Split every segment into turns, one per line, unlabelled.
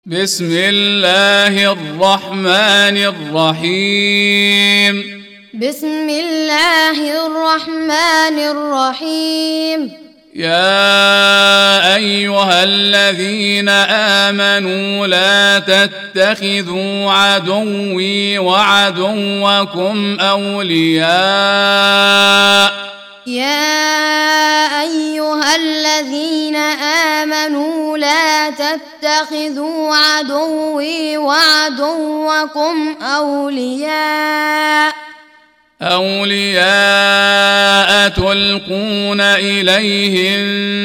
بسم الله الرحمن الرحيم.
بسم الله الرحمن الرحيم.
يا أيها الذين آمنوا لا تتخذوا عدوي وعدوكم أولياء.
يا أيها الذين آمنوا لا تتخذوا عدوي وعدوكم أولياء تلقون إليهم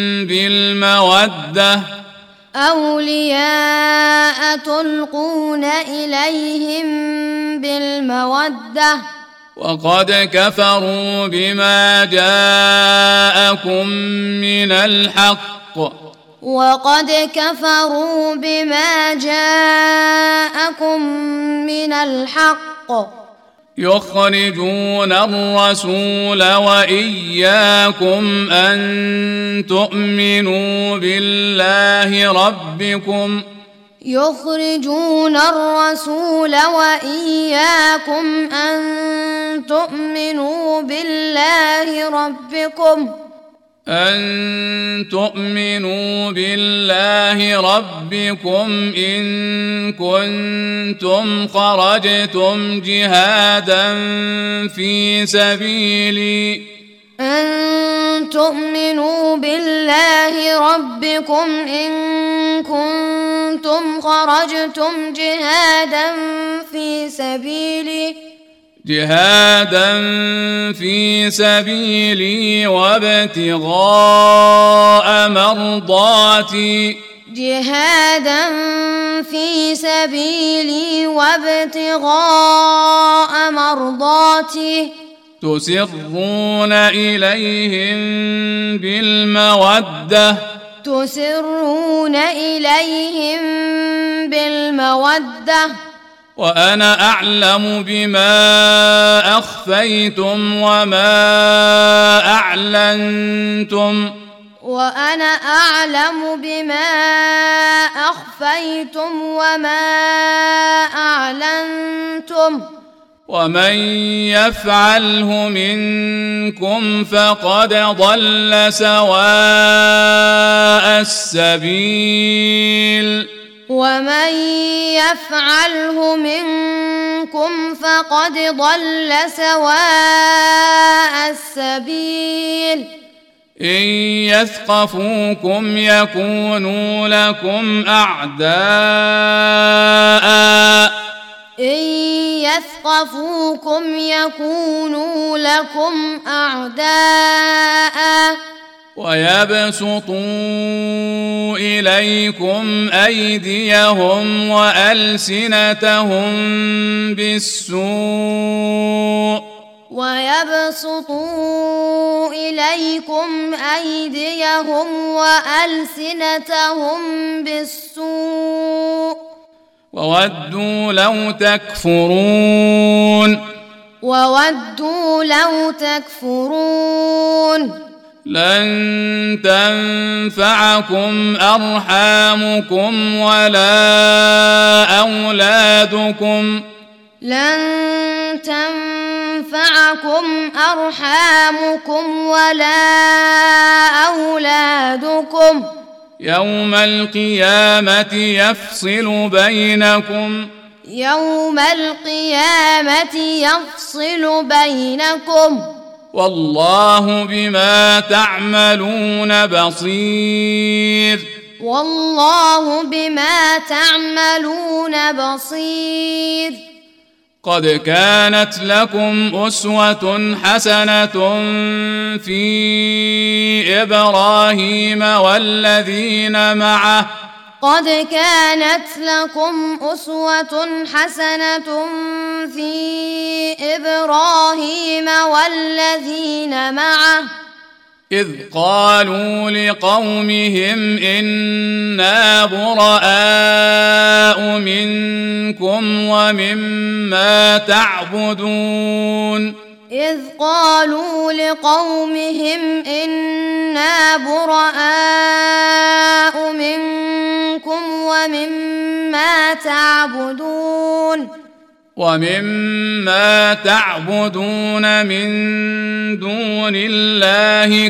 بالمودة وقد كفروا بما جاءكم من الحق يخرجون الرسول وإياكم أن تؤمنوا بالله ربكم إن كنتم خرجتم جهادا في سبيلي وابتغاء مرضاتي تسرون إليهم بالمودة وأنا أعلم بما أخفيتم وما أعلنتم ومن يفعله منكم فقد ضل سواء السبيل إن يثقفوكم يكونوا لكم أعداء ويبسطوا إليكم أيديهم وألسنتهم بالسوء وودوا لو تكفرون لن تنفعكم أرحامكم ولا أولادكم يوم القيامة يفصل بينكم والله بما تعملون بصير قد كانت لكم أسوة حسنة في إبراهيم والذين معه إذ قالوا لقومهم إنا براء منكم ومما تعبدون منكم ومما تعبدون من دون الله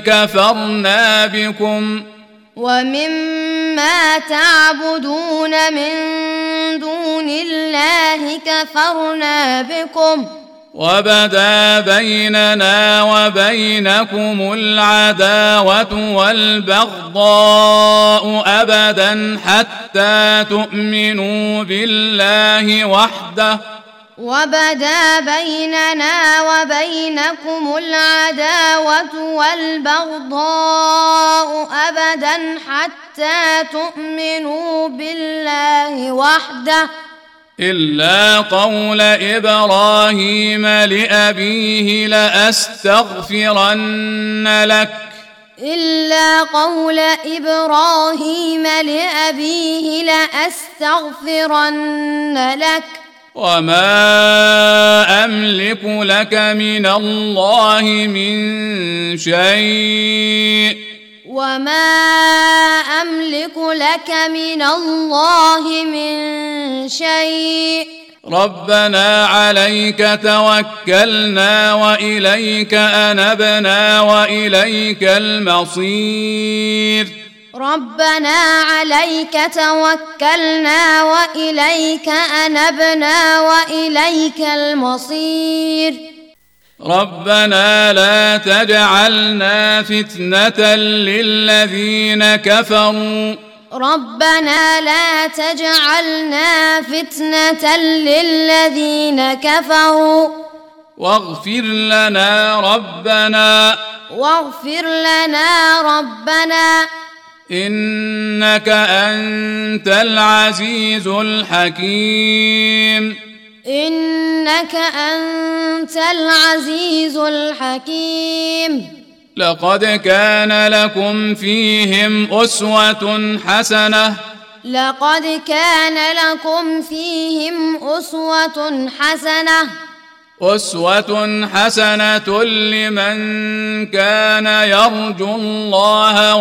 كفرنا بكم وبدا بيننا وبينكم العداوة والبغضاء أبدا حتى تؤمنوا بالله وحده إلا قول إبراهيم لأبيه لأستغفرن لك وما أملك لك من الله من شيء ربنا عليك توكلنا وإليك أنبنا وإليك المصير ربنا لا تجعلنا فتنة للذين كفروا واغفر لنا ربنا إنك أنت العزيز الحكيم لقد كان لكم فيهم أسوة حسنة لمن كان يرجو الله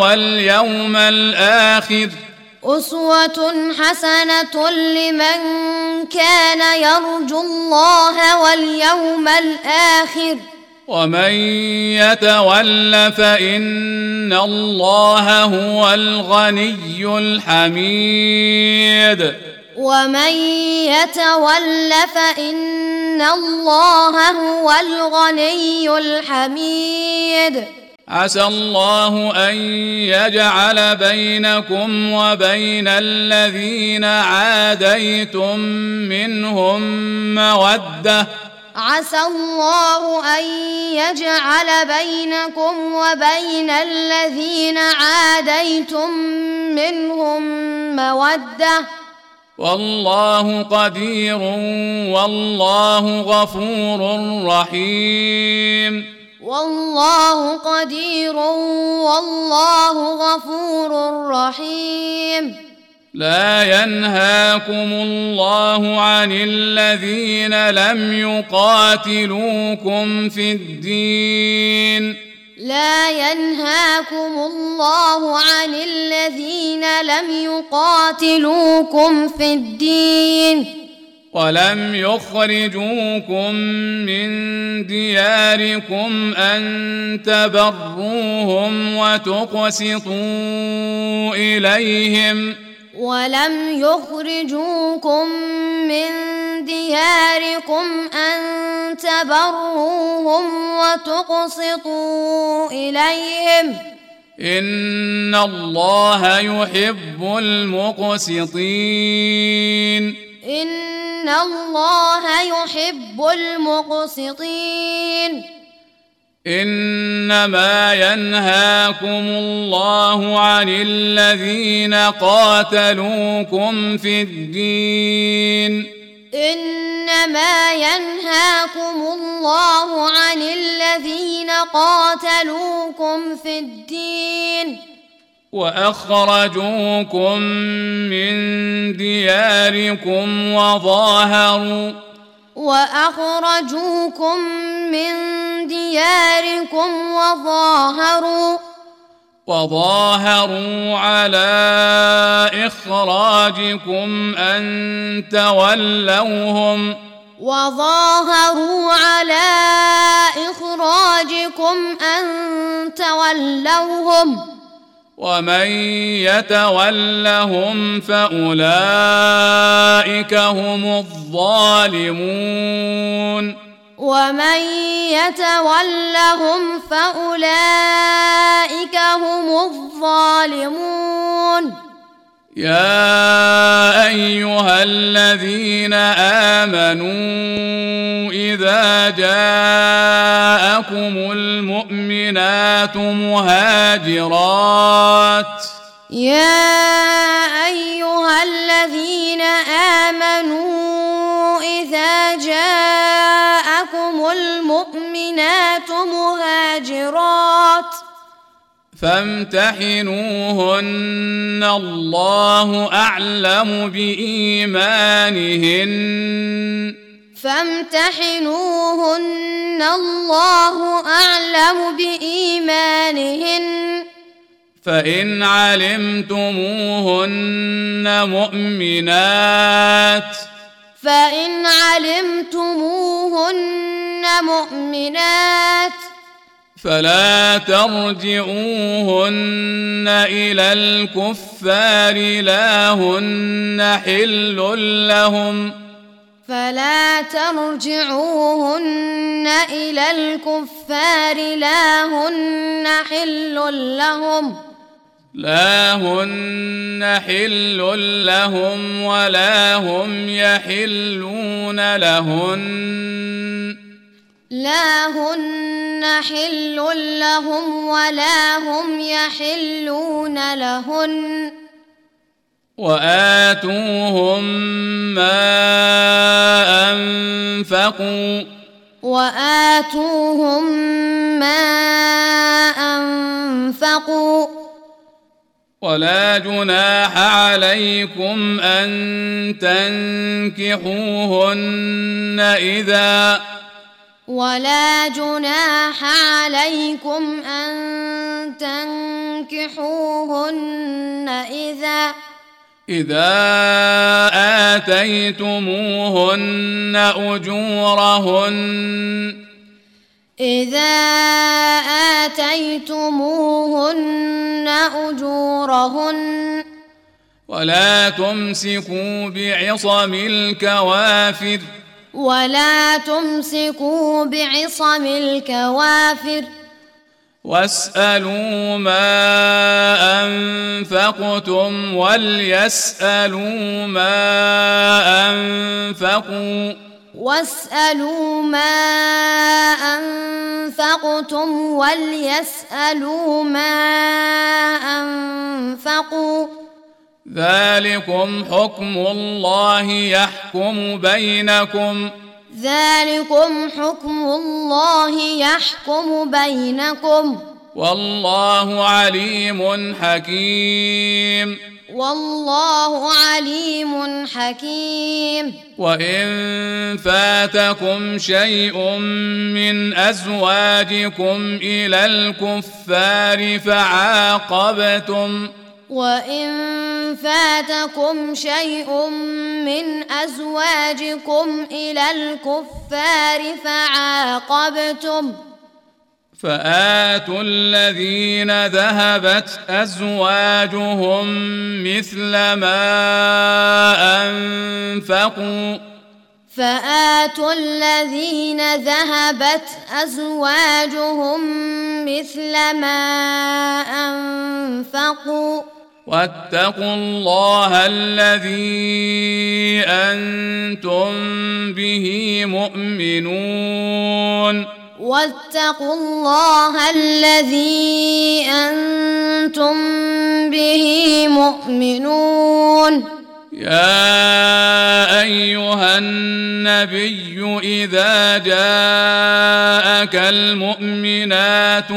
واليوم الآخر ومن يتول فإن الله هو الغني الحميد عسى الله أن يجعل بينكم وبين الذين عاديتم منهم مودة والله قدير والله غفور رحيم لا ينهاكم الله عن الذين لم يقاتلوكم في الدين ولم يخرجوكم من دياركم أن تبروهم وتقسطوا إليهم إن الله يحب المقسطين إنما ينهاكم الله عن الذين قاتلوكم في الدين وأخرجوكم من دياركم وظاهروا على إخراجكم أن تولوهم ومن يتولهم فأولئك هم الظالمون يا أيها الذين آمنوا إذا جاءكم المؤمنات مهاجرات فامتحنوهن الله أعلم بإيمانهن فإن علمتموهن مؤمنات فلا ترجعوهن إلى الكفار لا هن حل لهم ولا هم يحلون لهن وآتوهم ما أنفقوا ولا جناح عليكم أن تنكحوهن إذا آتيتموهن أجورهن ولا تمسكوا بعصم الكوافر واسألوا ما أنفقتم وليسألوا ما أنفقوا ذلكم حكم الله يحكم بينكم والله عليم حكيم وإن فاتكم شيء من أزواجكم إلى الكفار فعاقبتم فآتوا الذين ذهبت أزواجهم مثل ما أنفقوا واتقوا الله الذي أنتم به مؤمنون يا أيها النبي إذا جاءك المؤمنات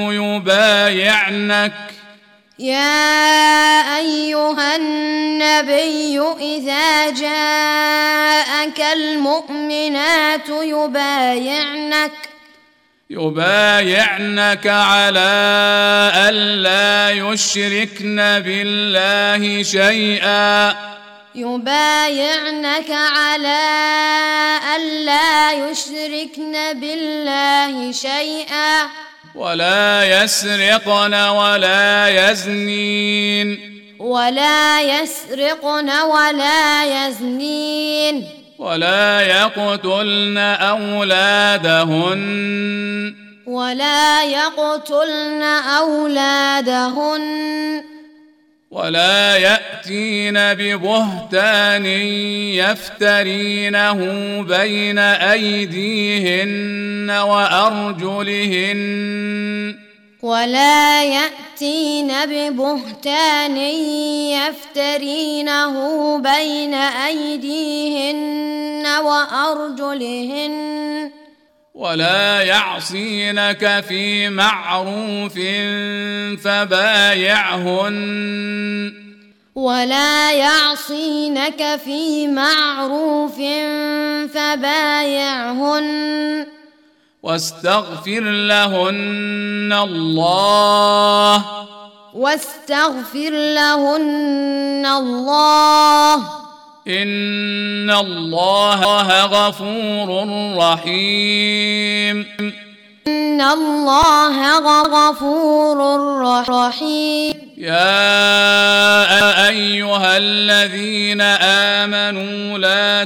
يبايعنك على ألا يشركن بالله شيئا
يبايعنك على ألا يشركن بالله شيئا
ولا يسرقن ولا يزنين
ولا يسرقن ولا يزنين
ولا يقتلن أولادهن ولا يأتين ببهتان يفترينه بين أيديهن وأرجلهن ولا يعصينك في معروف فبايعهن واستغفر لهن الله إن الله غفور رحيم يا أيها الذين آمنوا لا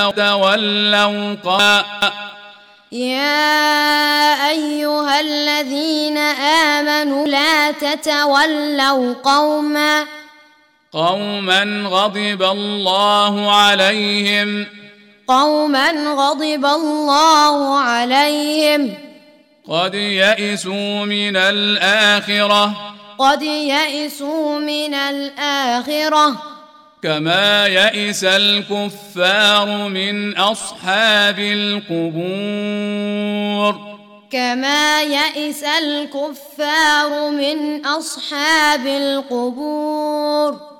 تتولوا قوما غضب الله عليهم قد يئسوا من الآخرة كما يئس الكفار من أصحاب القبور